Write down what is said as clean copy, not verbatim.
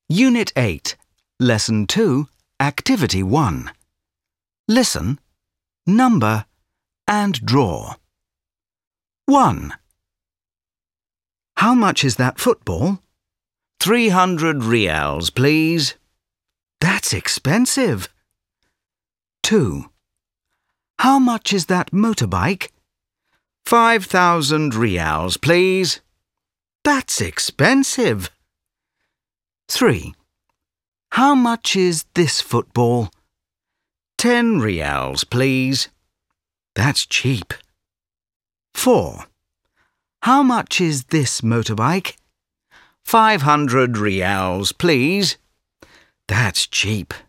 Unit 8, Lesson 2, Activity 1. Listen, number and draw. 1. How much is that football? 300 rials, please. That's expensive. 2. How much is that motorbike? 5,000 rials, please. That's expensive. 3. How much is this football? 10 rials, please. That's cheap. 4. How much is this motorbike? 500 rials, please. That's cheap.